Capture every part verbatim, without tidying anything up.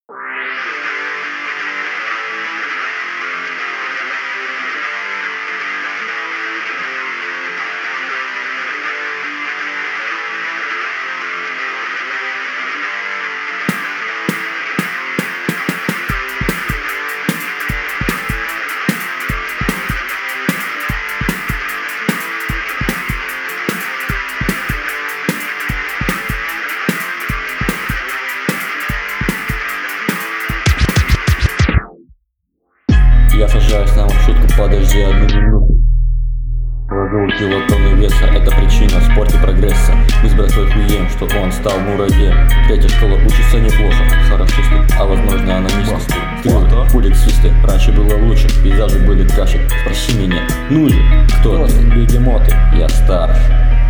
Я сажаюсь на маршрутку, подожди одну минуту. Вложил килотонны веса, это причина в спорте прогресса. Мы с братвой хуем, что он стал муравьем. Третья школа учится неплохо, хорошо спит, а возможно она низко спит. Стрелы, пули, свисты, раньше было лучше, пейзажи были краше. Спроси меня, ну же, кто ты? Бегемоты, я старше.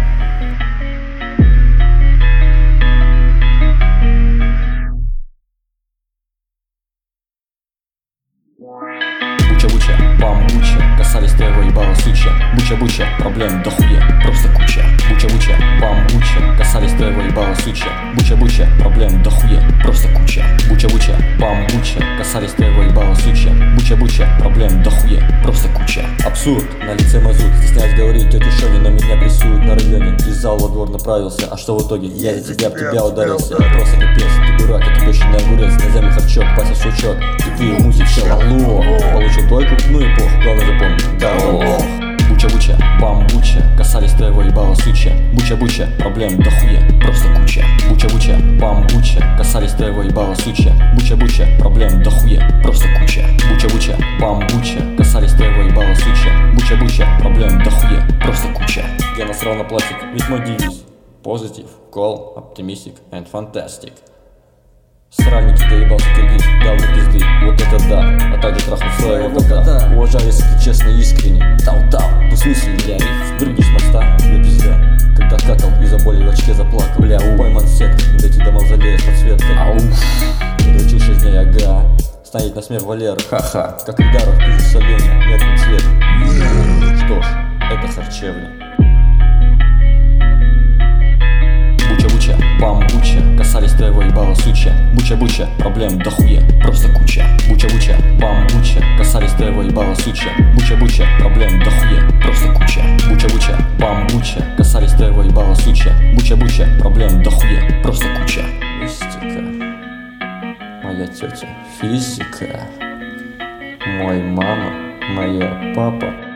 Буча-буча, бамбуча, касались твоего ебала суча. Буча-буча, проблем дохуя, просто куча. Буча-буча, бамбуча, касались твоего ебала суча. Буча-буча, проблем дохуя, просто куча. Буча-буча, бамбуча, касались твоего ебала суча. Буча-буча, проблем дохуя, просто куча. Абсурд, на лице мазут, стесняюсь говорить тете Шоне, но меня прессуют на районе. Из зала во двор направился, а что в итоге? Я за тебя, в тебя ударился. Я просто капец, ты дурак, это пещерный огурец. На земле харчок, пася сучок, ты в музе чел, алло. Получил только, ну и плохо, главное запомни, да, лох. Буча-буча, бамбуча, касались твоего ебала суча. Буча-буча, проблем дохуя, просто куча. Буча-буча, бамбуча, касались твоего ебала суча. Буча-буча, проблем дохуя, просто куча. Буча-буча, бамбуча, касались твоего ебала суча. Буча-буча, проблем дохуя, просто куча. Я насрал на пластик, ведь мой девиз: позитив, кол, оптимистик and fantastic. Сральники, доебался киргиз, дал мне пизды, вот это да, а также трахнул своего кота. Уважаю, если ты честно и искренне, дал-дал, ну в смысле я риф, прыгнешь с моста, тебе пизда. Когда какал, из-за боли в очке заплакал, бля, у, пойман сект, не дойти до мавзолея с подсветкой, ауф, подрочил шесть дней, ага, станет на смерть Валера, ха-ха, как Идаров, пизжу соленья, мертвый цвет. Что ж, это харчевня. Буча-буча, бамбуча, касались твоего ебала суча. Буча-буча, проблем дохуя, просто куча. Буча-буча, бамбуча, касались твоего ебала суча. Буча-буча, проблем дохуя, просто куча. Буча-буча, бамбуча, касались твоего ебала суча. Буча-буча, проблем дохуя, просто куча. Мистика, моя тетя физика, мой мама, моя папа.